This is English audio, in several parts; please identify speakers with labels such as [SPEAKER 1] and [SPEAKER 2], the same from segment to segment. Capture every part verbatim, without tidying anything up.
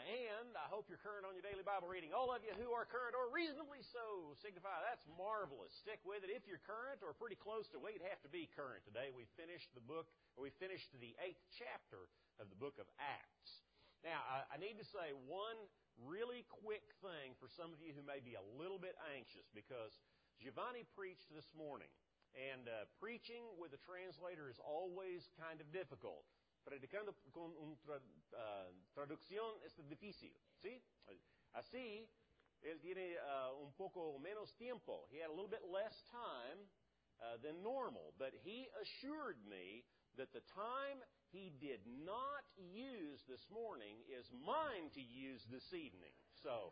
[SPEAKER 1] and I hope you're current on your daily Bible reading. All of you who are current or reasonably so signify that's marvelous. Stick with it. If you're current or pretty close to, well, you'd have to be current today. We finished the book, or we finished the eighth chapter of the book of Acts. Now, I, I need to say one really quick thing for some of you who may be a little bit anxious, because Giovanni preached this morning, and uh, preaching with a translator is always kind of difficult. Predicando con una uh, traducción es difícil, ¿sí? Así, él tiene uh, un poco menos tiempo. He had a little bit less time uh, than normal, but he assured me that the time he did not use this morning is mine to use this evening. So,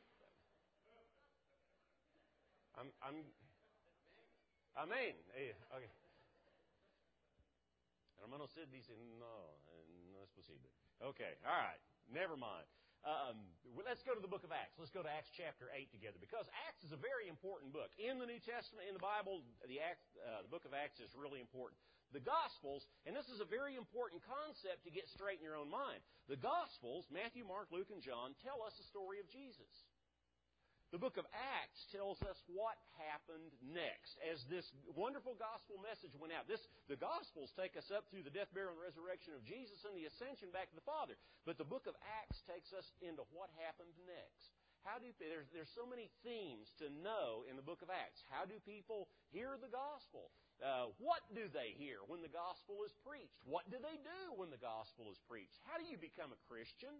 [SPEAKER 1] I'm, I'm, Amén. Okay. Hermano Sid dice, no, no es posible. Okay, all right, never mind. Um, well, let's go to the book of Acts. Let's go to Acts chapter eight together, because Acts is a very important book. In the New Testament, in the Bible, the, Acts, uh, the book of Acts is really important. The Gospels, and this is a very important concept to get straight in your own mind. The Gospels, Matthew, Mark, Luke, and John, tell us the story of Jesus. The book of Acts tells us what happened next. As this wonderful gospel message went out, this, the Gospels take us up through the death, burial, and resurrection of Jesus and the ascension back to the Father. But the book of Acts takes us into what happened next. How do there's, there's so many themes to know in the book of Acts. How do people hear the gospel? Uh, what do they hear when the gospel is preached? What do they do when the gospel is preached? How do you become a Christian?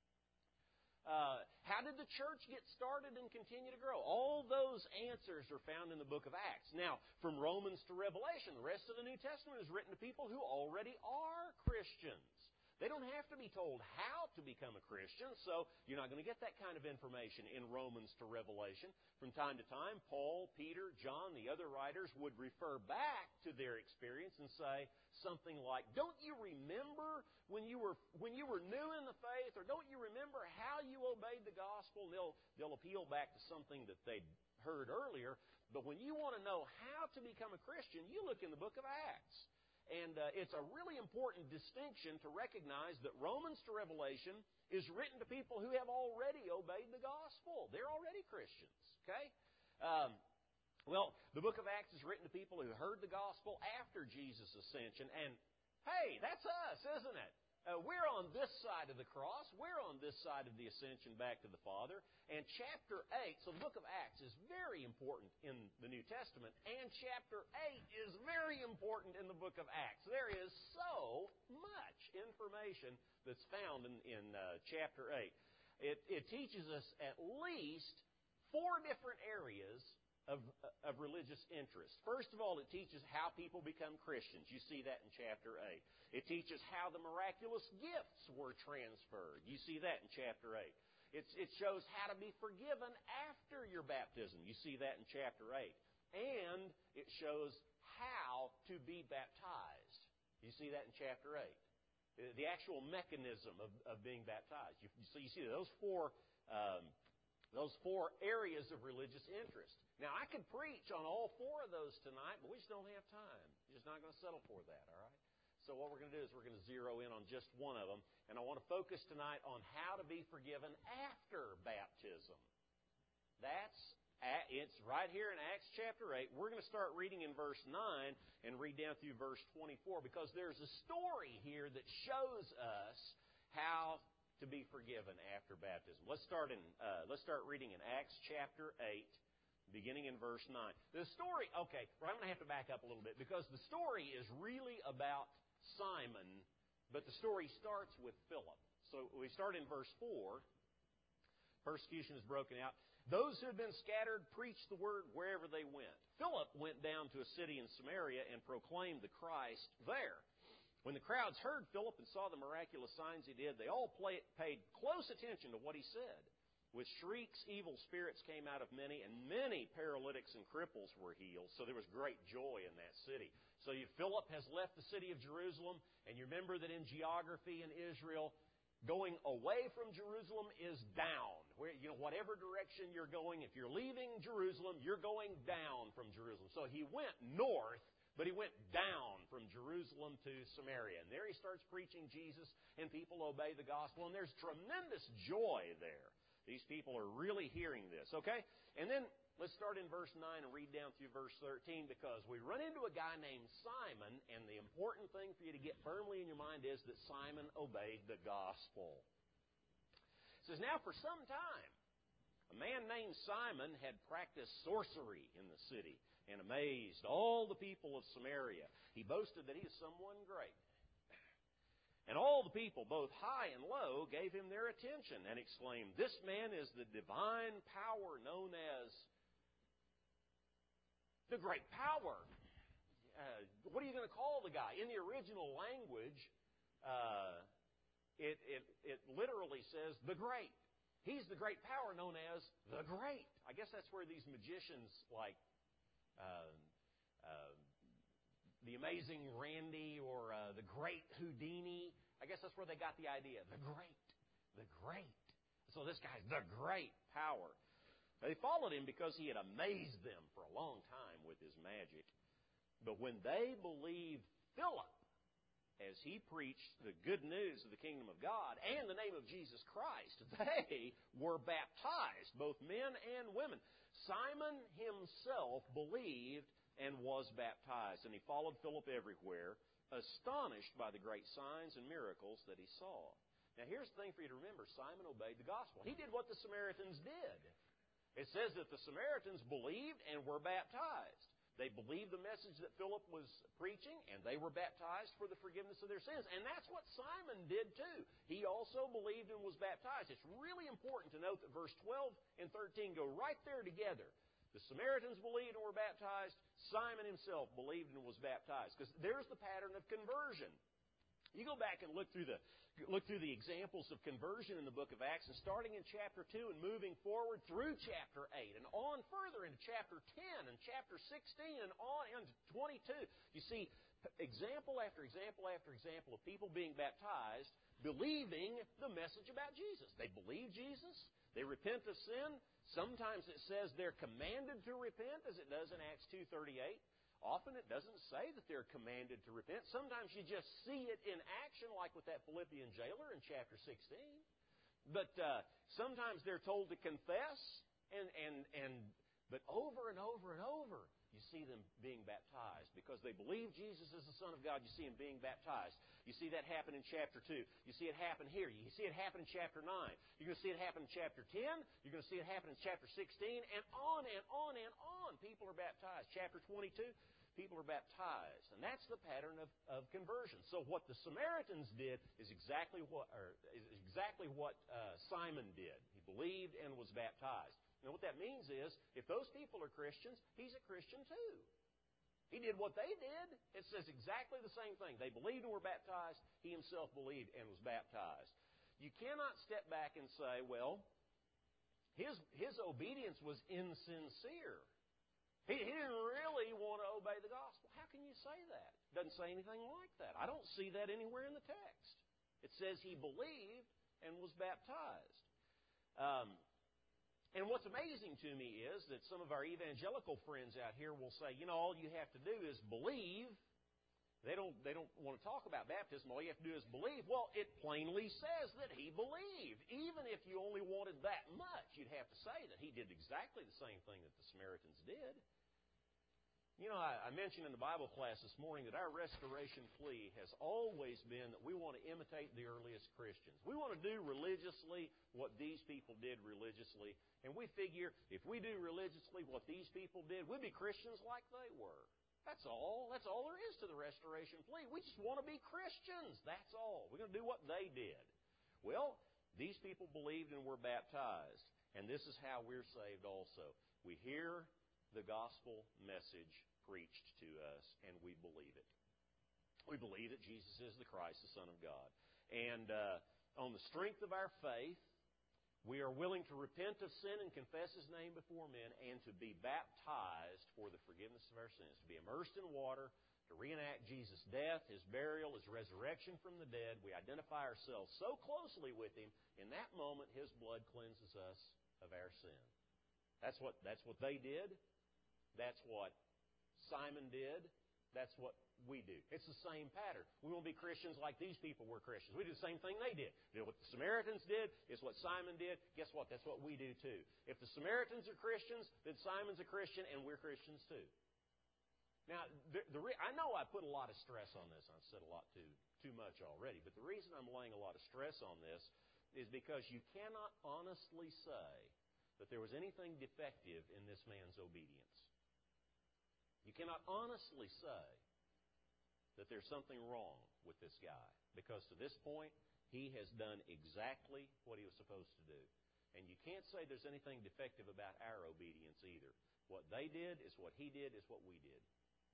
[SPEAKER 1] Uh, how did the church get started and continue to grow? All those answers are found in the book of Acts. Now, from Romans to Revelation, the rest of the New Testament is written to people who already are Christians. They don't have to be told how to become a Christian, so you're not going to get that kind of information in Romans to Revelation. From time to time, Paul, Peter, John, the other writers would refer back to their experience and say something like, don't you remember when you were when you were new in the faith, or don't you remember how you obeyed the gospel? And they'll, they'll appeal back to something that they'd heard earlier. But when you want to know how to become a Christian, you look in the book of Acts. And uh, it's a really important distinction to recognize that Romans to Revelation is written to people who have already obeyed the gospel. They're already Christians, okay? Um, well, the book of Acts is written to people who heard the gospel after Jesus' ascension. And, hey, that's us, isn't it? Uh, we're on this side of the cross. We're on this side of the ascension back to the Father. And chapter eight, so the book of Acts is very important in the New Testament. And chapter eight is very important in the book of Acts. There is so much information that's found in, in uh, chapter eight. It, it teaches us at least four different areas Of, of religious interest. First of all, it teaches how people become Christians. You see that in chapter eight. It teaches how the miraculous gifts were transferred. You see that in chapter eight. It's, it shows how to be forgiven after your baptism. You see that in chapter eight. And it shows how to be baptized. You see that in chapter eight. The actual mechanism of, of being baptized. You, so you see those four um, Those four areas of religious interest. Now, I could preach on all four of those tonight, but we just don't have time. You're just not going to settle for that, all right? So what we're going to do is we're going to zero in on just one of them. And I want to focus tonight on how to be forgiven after baptism. That's It's right here in Acts chapter eight. We're going to start reading in verse nine and read down through verse twenty-four, because there's a story here that shows us how to be forgiven after baptism. Let's start in. Uh, let's start reading in Acts chapter eight, beginning in verse nine. The story. Okay, well, I'm going to have to back up a little bit, because the story is really about Simon, but the story starts with Philip. So we start in verse four. Persecution is broken out. Those who had been scattered preached the word wherever they went. Philip went down to a city in Samaria and proclaimed the Christ there. When the crowds heard Philip and saw the miraculous signs he did, they all play, paid close attention to what he said. With shrieks, evil spirits came out of many, and many paralytics and cripples were healed. So there was great joy in that city. So you, Philip has left the city of Jerusalem, and you remember that in geography in Israel, going away from Jerusalem is down. Where, you know, whatever direction you're going, if you're leaving Jerusalem, you're going down from Jerusalem. So he went north But he went down from Jerusalem to Samaria. And there he starts preaching Jesus, and people obey the gospel. And there's tremendous joy there. These people are really hearing this, okay? And then let's start in verse nine and read down through verse thirteen, because we run into a guy named Simon, and the important thing for you to get firmly in your mind is that Simon obeyed the gospel. It says, now for some time, a man named Simon had practiced sorcery in the city and amazed all the people of Samaria. He boasted that he is someone great. And all the people, both high and low, gave him their attention and exclaimed, this man is the divine power known as the great power. Uh, what are you going to call the guy? In the original language, uh, it, it, it literally says the great. He's the great power known as the great. I guess that's where these magicians like uh, uh, the Amazing Randy or uh, the Great Houdini, I guess that's where they got the idea. The great. The great. So this guy's the great power. They followed him because he had amazed them for a long time with his magic. But when they believed Philip, as he preached the good news of the kingdom of God and the name of Jesus Christ, they were baptized, both men and women. Simon himself believed and was baptized, and he followed Philip everywhere, astonished by the great signs and miracles that he saw. Now here's the thing for you to remember. Simon obeyed the gospel. He did what the Samaritans did. It says that the Samaritans believed and were baptized. They believed the message that Philip was preaching, and they were baptized for the forgiveness of their sins. And that's what Simon did too. He also believed and was baptized. It's really important to note that verse twelve and thirteen go right there together. The Samaritans believed and were baptized. Simon himself believed and was baptized. Because there's the pattern of conversion. You go back and look through the look through the examples of conversion in the book of Acts, and starting in chapter two and moving forward through chapter eight and on further into chapter ten and chapter sixteen and on into twenty-two. You see example after example after example of people being baptized, believing the message about Jesus. They believe Jesus. They repent of sin. Sometimes it says they're commanded to repent, as it does in Acts two thirty-eight. Often it doesn't say that they're commanded to repent. Sometimes you just see it in action, like with that Philippian jailer in chapter sixteen. But uh, sometimes they're told to confess, and, and, and but over and over and over, you see them being baptized. Because they believe Jesus is the Son of God, you see them being baptized. You see that happen in chapter two. You see it happen here. You see it happen in chapter nine. You're going to see it happen in chapter ten. You're going to see it happen in chapter sixteen. And on and on and on, people are baptized. Chapter twenty-two, people are baptized. And that's the pattern of, of conversion. So what the Samaritans did is exactly what, or is exactly what uh, Simon did. He believed and was baptized. Now what that means is, if those people are Christians, he's a Christian too. He did what they did. It says exactly the same thing. They believed and were baptized. He himself believed and was baptized. You cannot step back and say, well, his, his obedience was insincere. He, he didn't really want to obey the gospel. How can you say that? It doesn't say anything like that. I don't see that anywhere in the text. It says he believed and was baptized. Um, and what's amazing to me is that some of our evangelical friends out here will say, you know, all you have to do is believe. They don't, they don't want to talk about baptism. All you have to do is believe. Well, it plainly says that he believed. Even if you only wanted that much, you'd have to say that he did exactly the same thing that the Samaritans did. You know, I, I mentioned in the Bible class this morning that our restoration plea has always been that we want to imitate the earliest Christians. We want to do religiously what these people did religiously. And we figure if we do religiously what these people did, we'd be Christians like they were. That's all. That's all there is to the restoration plea. We just want to be Christians. That's all. We're going to do what they did. Well, these people believed and were baptized. And this is how we're saved also. We hear the gospel message preached to us, and we believe it. We believe that Jesus is the Christ, the Son of God. And uh, on the strength of our faith, we are willing to repent of sin and confess His name before men, and to be baptized for the forgiveness of our sins, to be immersed in water, to reenact Jesus' death, His burial, His resurrection from the dead. We identify ourselves so closely with Him, in that moment His blood cleanses us of our sin. That's what, that's what they did. That's what Simon did. That's what we do. It's the same pattern. We want to be Christians like these people were Christians. We do the same thing they did. You know, what the Samaritans did is what Simon did. Guess what? That's what we do too. If the Samaritans are Christians, then Simon's a Christian, and we're Christians too. Now, the, the re- I know I put a lot of stress on this. I've said a lot too, too much already. But the reason I'm laying a lot of stress on this is because you cannot honestly say that there was anything defective in this man's obedience. You cannot honestly say that there's something wrong with this guy, because to this point, he has done exactly what he was supposed to do. And you can't say there's anything defective about our obedience either. What they did is what he did is what we did.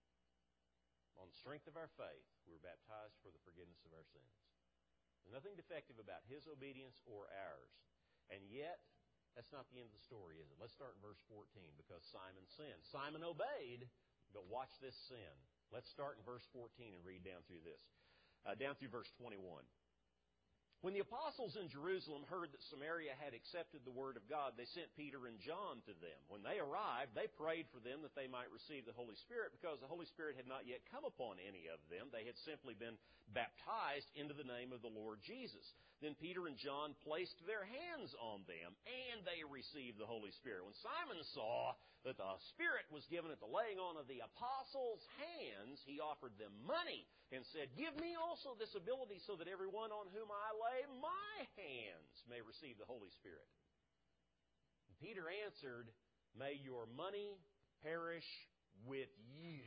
[SPEAKER 1] On the strength of our faith, we were baptized for the forgiveness of our sins. There's nothing defective about his obedience or ours. And yet, that's not the end of the story, is it? Let's start in verse fourteen, because Simon sinned. Simon obeyed, but watch this sin. Let's start in verse fourteen and read down through this. Uh, down through verse twenty-one. When the apostles in Jerusalem heard that Samaria had accepted the word of God, they sent Peter and John to them. When they arrived, they prayed for them that they might receive the Holy Spirit, because the Holy Spirit had not yet come upon any of them. They had simply been baptized into the name of the Lord Jesus. Then Peter and John placed their hands on them, and they received the Holy Spirit. When Simon saw that the Spirit was given at the laying on of the apostles' hands, he offered them money and said, "Give me also this ability, so that everyone on whom I lay my hands may receive the Holy Spirit." And Peter answered, "May your money perish with you,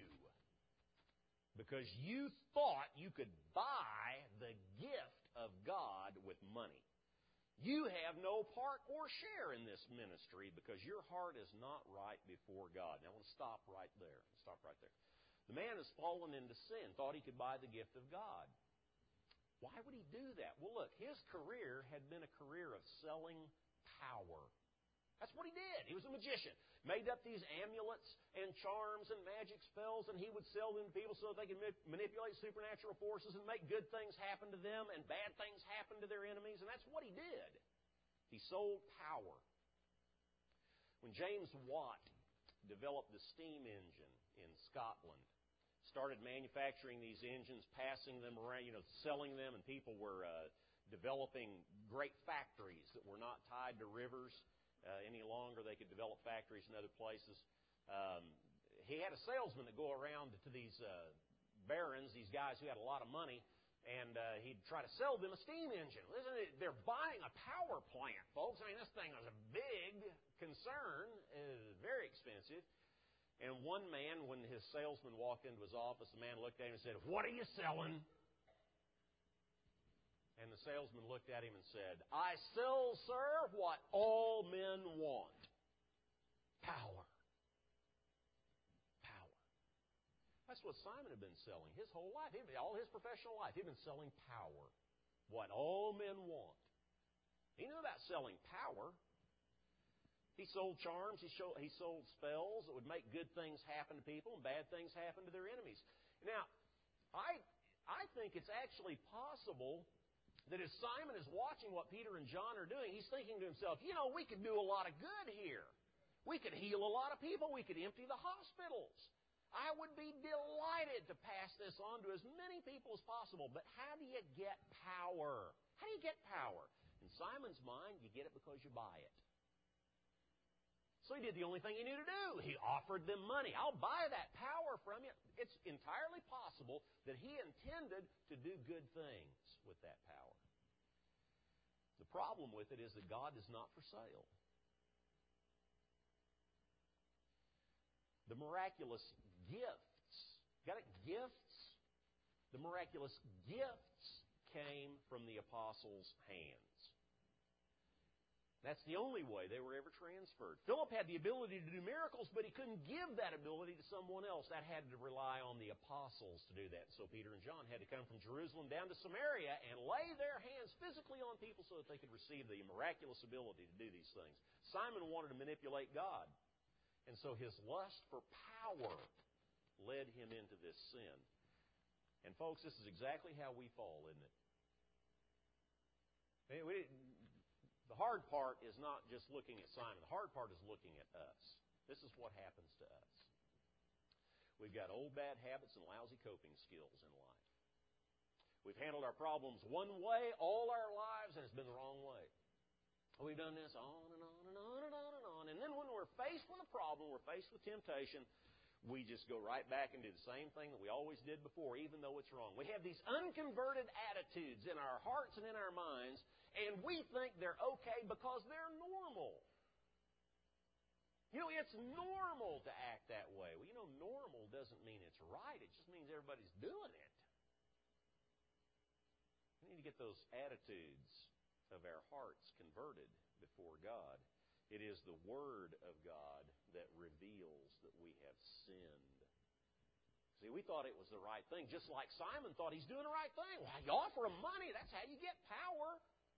[SPEAKER 1] because you thought you could buy the gift of God with money. You have no part or share in this ministry, because your heart is not right before God." Now I want to stop right there. Stop right there. The man has fallen into sin, thought he could buy the gift of God. Why would he do that? Well, look, his career had been a career of selling power. That's what he did. He was a magician. Made up these amulets and charms and magic spells, and he would sell them to people so that they could manipulate supernatural forces and make good things happen to them and bad things happen to their enemies, and that's what he did. He sold power. When James Watt developed the steam engine in Scotland, started manufacturing these engines, passing them around, you know, selling them, and people were uh, developing great factories that were not tied to rivers uh, any longer. They could develop factories in other places. Um, he had a salesman that go around to these uh, barons, these guys who had a lot of money, and uh, he'd try to sell them a steam engine. Listen, they're buying a power plant, folks. I mean, this thing was a big concern. It was very expensive. And one man, when his salesman walked into his office, the man looked at him and said, "What are you selling?" And the salesman looked at him and said, "I sell, sir, what all men want. Power. Power." That's what Simon had been selling his whole life, all his professional life. He'd been selling power. What all men want. He knew about selling power. He sold charms, he, showed, he sold spells that would make good things happen to people and bad things happen to their enemies. Now, I, I think it's actually possible that as Simon is watching what Peter and John are doing, he's thinking to himself, you know, we could do a lot of good here. We could heal a lot of people. We could empty the hospitals. I would be delighted to pass this on to as many people as possible. But how do you get power? How do you get power? In Simon's mind, you get it because you buy it. So he did the only thing he knew to do. He offered them money. I'll buy that power from you. It's entirely possible that he intended to do good things with that power. The problem with it is that God is not for sale. The miraculous gifts, got it? Gifts? The miraculous gifts came from the apostles' hands. That's the only way they were ever transferred. Philip had the ability to do miracles, but he couldn't give that ability to someone else. That had to rely on the apostles to do that. So Peter and John had to come from Jerusalem down to Samaria and lay their hands physically on people so that they could receive the miraculous ability to do these things. Simon wanted to manipulate God. And so his lust for power led him into this sin. And folks, this is exactly how we fall, isn't it? We, The hard part is not just looking at Simon. The hard part is looking at us. This is what happens to us. We've got old bad habits and lousy coping skills in life. We've handled our problems one way all our lives, and it's been the wrong way. We've done this on and on and on and on and on. And then when we're faced with a problem, we're faced with temptation, we just go right back and do the same thing that we always did before, even though it's wrong. We have these unconverted attitudes in our hearts and in our minds, and we think they're okay because they're normal. You know, it's normal to act that way. Well, you know, normal doesn't mean it's right. It just means everybody's doing it. We need to get those attitudes of our hearts converted before God. It is the Word of God that reveals that we have sinned. See, we thought it was the right thing, just like Simon thought he's doing the right thing. Well, you offer him money, that's how you get power.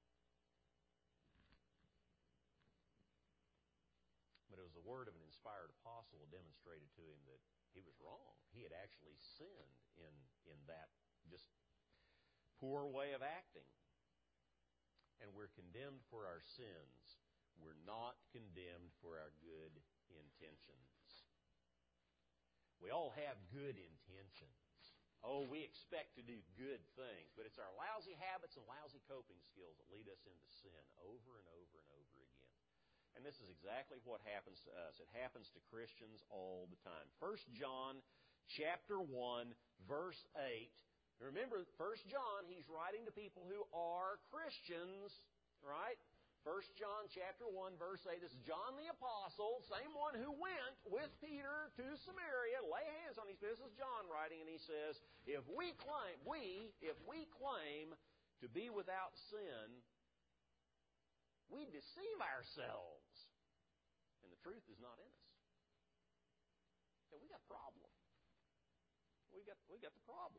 [SPEAKER 1] But it was the word of an inspired apostle that demonstrated to him that he was wrong. He had actually sinned in, in that just poor way of acting. And we're condemned for our sins. We're not condemned for our good intentions. We all have good intentions. Oh, we expect to do good things, but it's our lousy habits and lousy coping skills that lead us into sin over and over and over again. And this is exactly what happens to us. It happens to Christians all the time. First John chapter one, verse eight. Remember, First John, he's writing to people who are Christians, right? First John chapter one, verse eight. This is John the Apostle, same one who went with Peter to Samaria, lay hands on these people. This is John writing, and he says, if we claim, we, if we claim to be without sin, we deceive ourselves, and the truth is not in us. Yeah, we got a problem. We got, we got the problem.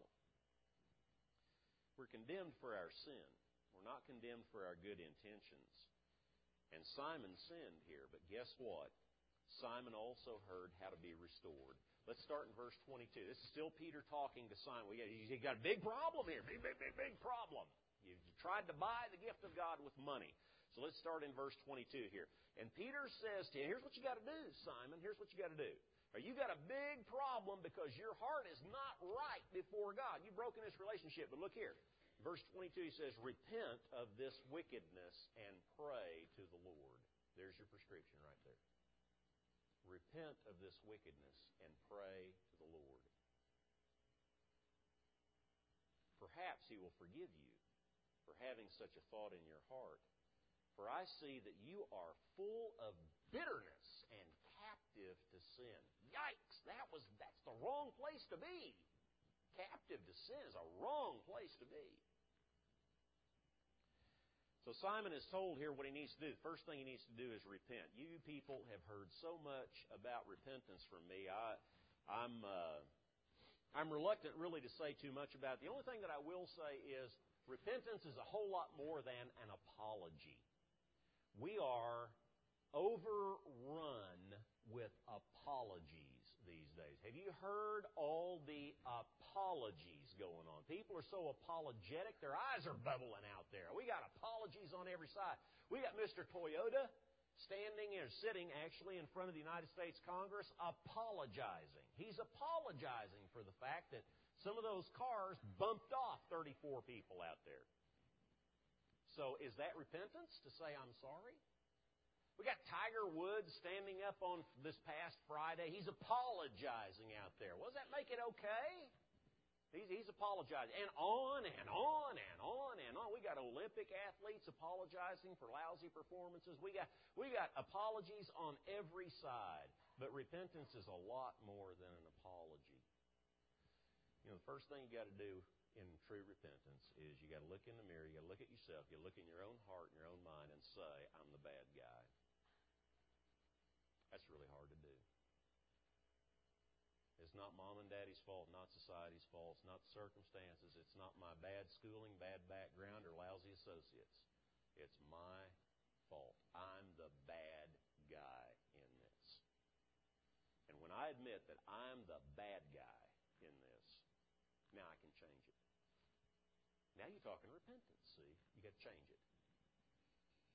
[SPEAKER 1] We're condemned for our sin. We're not condemned for our good intentions. And Simon sinned here, but guess what? Simon also heard how to be restored. Let's start in verse twenty-two. This is still Peter talking to Simon. We got, you got a big problem here. Big, big, big, big problem. You tried to buy the gift of God with money. So let's start in verse twenty-two here. And Peter says to him, here's what you got to do, Simon. Here's what you got to do. Or you got a big problem because your heart is not right before God. You've broken this relationship. But look here. Verse twenty-two, he says, repent of this wickedness and pray to the Lord. There's your prescription right there. Repent of this wickedness and pray to the Lord. Perhaps He will forgive you for having such a thought in your heart. For I see that you are full of bitterness and captive to sin. Yikes! That was that's the wrong place to be. Captive to sin is a wrong place to be. So Simon is told here what he needs to do. The first thing he needs to do is repent. You people have heard so much about repentance from me. I, I'm, uh, I'm reluctant really to say too much about it. The only thing that I will say is repentance is a whole lot more than an apology. We are overrun with apologies these days. Have you heard all the apologies going on? People are so apologetic, their eyes are bubbling out there. We got apologies on every side. We got Mister Toyota standing or sitting actually in front of the United States Congress apologizing. He's apologizing for the fact that some of those cars bumped off thirty-four people out there. So is that repentance to say I'm sorry? We got Tiger Woods standing up on this past Friday. He's apologizing out there. Well, does that make it okay? He's, he's apologizing. And on and on and on and on. We got Olympic athletes apologizing for lousy performances. We got, we got apologies on every side. But repentance is a lot more than an apology. You know, the first thing you got to do in true repentance is you got to look in the mirror, you got to look at yourself, you got to look in your own heart and your own mind and say, I'm the bad guy. That's really hard to do. It's not mom and daddy's fault, not society's fault, it's not the circumstances, it's not my bad schooling, bad background, or lousy associates. It's my fault. I'm the bad guy in this. And when I admit that I'm the bad guy in this, now I can change it. Now you're talking repentance, see? You got to change it.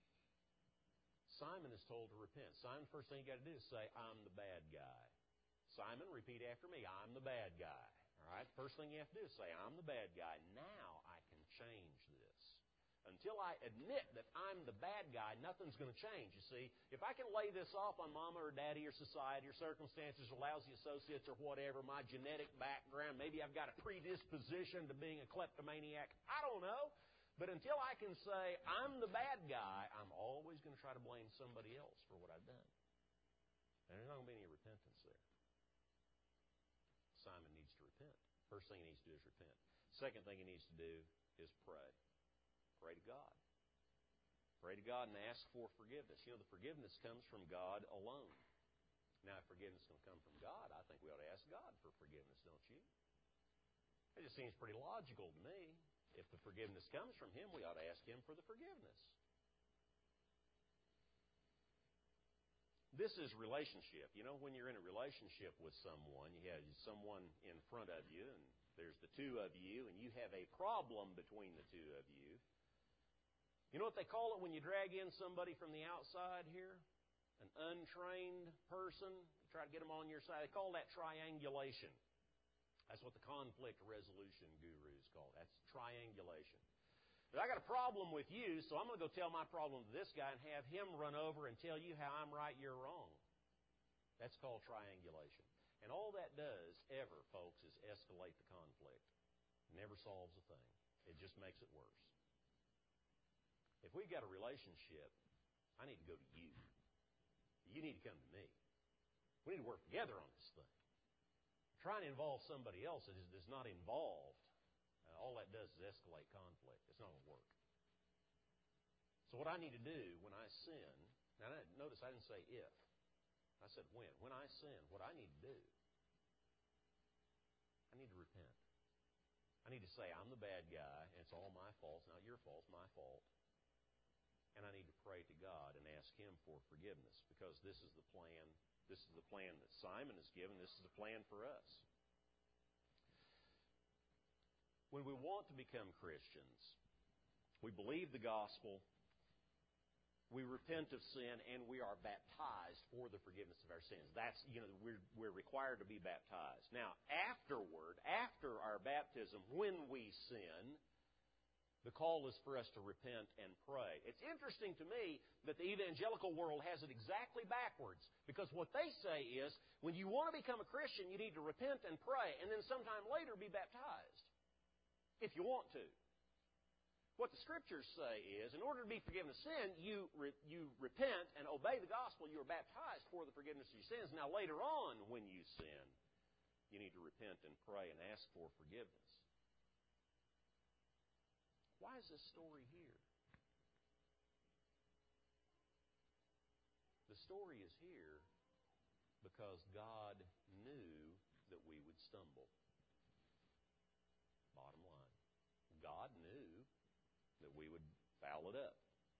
[SPEAKER 1] Simon is told to repent. Simon, first thing you got to do is say, I'm the bad guy. Simon, repeat after me. I'm the bad guy. All right? First thing you have to do is say, I'm the bad guy. Now I can change this. Until I admit that I'm the bad guy, nothing's going to change, you see. If I can lay this off on mama or daddy or society or circumstances or lousy associates or whatever, my genetic background, maybe I've got a predisposition to being a kleptomaniac, I don't know. But until I can say, I'm the bad guy, I'm always going to try to blame somebody else for what I've done. And there's not going to be any repentance there. Simon needs to repent. First thing he needs to do is repent. Second thing he needs to do is pray. Pray to God. Pray to God and ask for forgiveness. You know, the forgiveness comes from God alone. Now, if forgiveness is going to come from God, I think we ought to ask God for forgiveness, don't you? It just seems pretty logical to me. If the forgiveness comes from Him, we ought to ask Him for the forgiveness. This is relationship. You know, when you're in a relationship with someone, you have someone in front of you, and there's the two of you, and you have a problem between the two of you. You know what they call it when you drag in somebody from the outside here? An untrained person. You try to get them on your side. They call that triangulation. That's what the conflict resolution gurus call it. That's triangulation. But I got a problem with you, so I'm going to go tell my problem to this guy and have him run over and tell you how I'm right, you're wrong. That's called triangulation. And all that does ever, folks, is escalate the conflict. It never solves a thing. It just makes it worse. If we've got a relationship, I need to go to you. You need to come to me. We need to work together on this thing. Trying to involve somebody else that is, is not involved, uh, all that does is escalate conflict. It's not going to work. So what I need to do when I sin, now notice I didn't say if. I said when. When I sin, what I need to do, I need to repent. I need to say I'm the bad guy, and it's all my fault. It's not your fault, it's my fault. And I need to pray to God and ask Him for forgiveness, because this is the plan. This is the plan that Simon has given. This is the plan for us. When we want to become Christians, we believe the gospel, we repent of sin, and we are baptized for the forgiveness of our sins. That's, you know, we're, we're required to be baptized. Now, afterward, after our baptism, when we sin, the call is for us to repent and pray. It's interesting to me that the evangelical world has it exactly backwards, because what they say is, when you want to become a Christian, you need to repent and pray, and then sometime later be baptized, if you want to. What the Scriptures say is, in order to be forgiven of sin, you, re, you repent and obey the gospel. You are baptized for the forgiveness of your sins. Now, later on, when you sin, you need to repent and pray and ask for forgiveness. Why is this story here? The story is here because God knew that we would stumble. Bottom line. God knew that we would foul it up.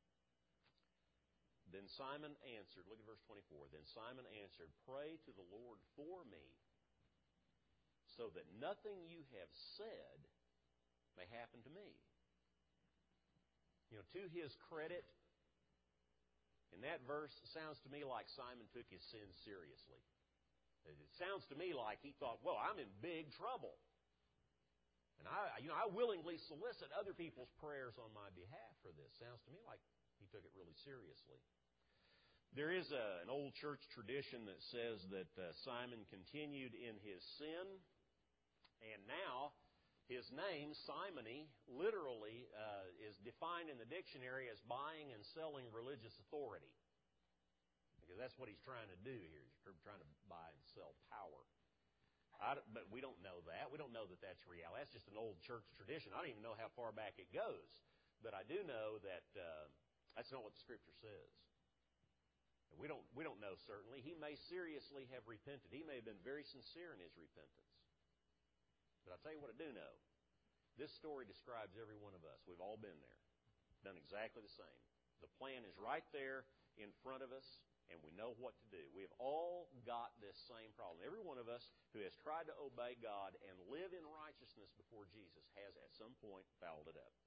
[SPEAKER 1] Then Simon answered, look at verse twenty-four. Then Simon answered, pray to the Lord for me, so that nothing you have said may happen to me. You know, to his credit, in that verse, it sounds to me like Simon took his sin seriously. It sounds to me like he thought, well, I'm in big trouble. And I, you know, I willingly solicit other people's prayers on my behalf for this. Sounds to me like he took it really seriously. There is a, an old church tradition that says that uh, Simon continued in his sin, and now his name, Simony, literally uh, is defined in the dictionary as buying and selling religious authority. Because that's what he's trying to do here. He's trying to buy and sell power. I, but we don't know that. We don't know that that's reality. That's just an old church tradition. I don't even know how far back it goes. But I do know that uh, that's not what the Scripture says. We don't, we don't know certainly. He may seriously have repented. He may have been very sincere in his repentance. But I'll tell you what I do know. This story describes every one of us. We've all been there. Done exactly the same. The plan is right there in front of us, and we know what to do. We have all got this same problem. Every one of us who has tried to obey God and live in righteousness before Jesus has at some point fouled it up.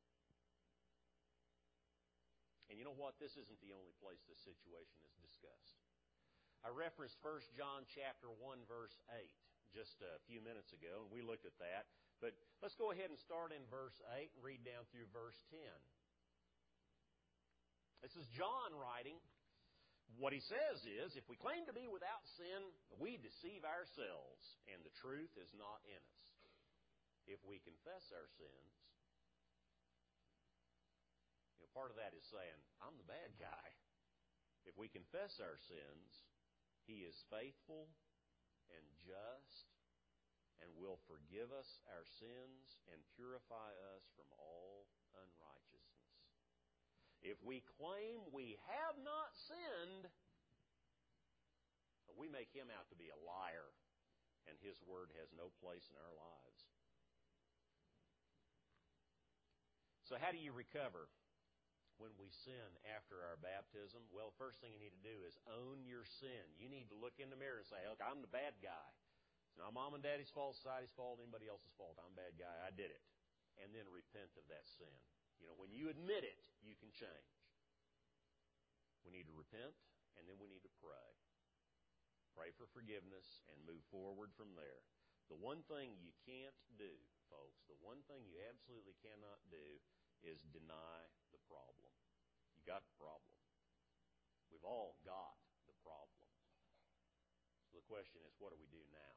[SPEAKER 1] And you know what? This isn't the only place this situation is discussed. I referenced First John chapter one, verse eight just a few minutes ago, and we looked at that. But let's go ahead and start in verse eight and read down through verse ten. This is John writing. What he says is, if we claim to be without sin, we deceive ourselves, and the truth is not in us. If we confess our sins, you know, part of that is saying, I'm the bad guy. If we confess our sins, He is faithful and just and will forgive us our sins and purify us from all unrighteousness. If we claim we have not sinned, we make Him out to be a liar, and His word has no place in our lives. So how do you recover when we sin after our baptism? Well, the first thing you need to do is own your sin. You need to look in the mirror and say, look, I'm the bad guy. It's not Mom and Daddy's fault, society's fault, anybody else's fault. I'm a bad guy. I did it. And then repent of that sin. You know, when you admit it, you can change. We need to repent, and then we need to pray. Pray for forgiveness and move forward from there. The one thing you can't do, folks, the one thing you absolutely cannot do is deny the problem. You got the problem. We've all got the problem. So the question is, what do we do now?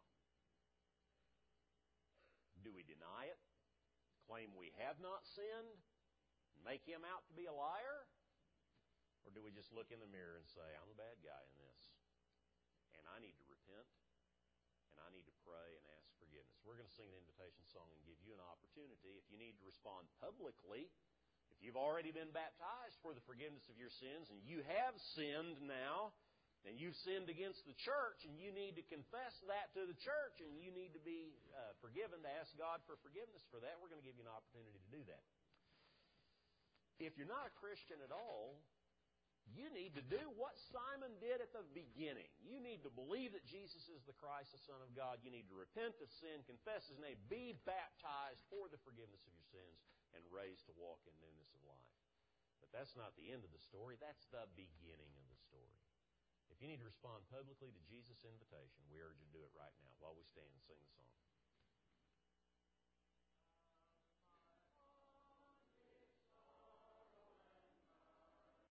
[SPEAKER 1] Do we deny it? Claim we have not sinned? Make Him out to be a liar? Or do we just look in the mirror and say, I'm a bad guy in this, and I need to repent, and I need to pray and ask forgiveness? We're going to sing an invitation song and give you an opportunity. If you need to respond publicly, if you've already been baptized for the forgiveness of your sins, and you have sinned now, and you've sinned against the church, and you need to confess that to the church, and you need to be uh, forgiven, to ask God for forgiveness for that, we're going to give you an opportunity to do that. If you're not a Christian at all, you need to do what Simon did at the beginning. You need to believe that Jesus is the Christ, the Son of God. You need to repent of sin, confess His name, be baptized for the forgiveness of your sins, and raised to walk in newness of life. But that's not the end of the story. That's the beginning of the story. If you need to respond publicly to Jesus' invitation, we urge you to do it right now while we stand and sing the song.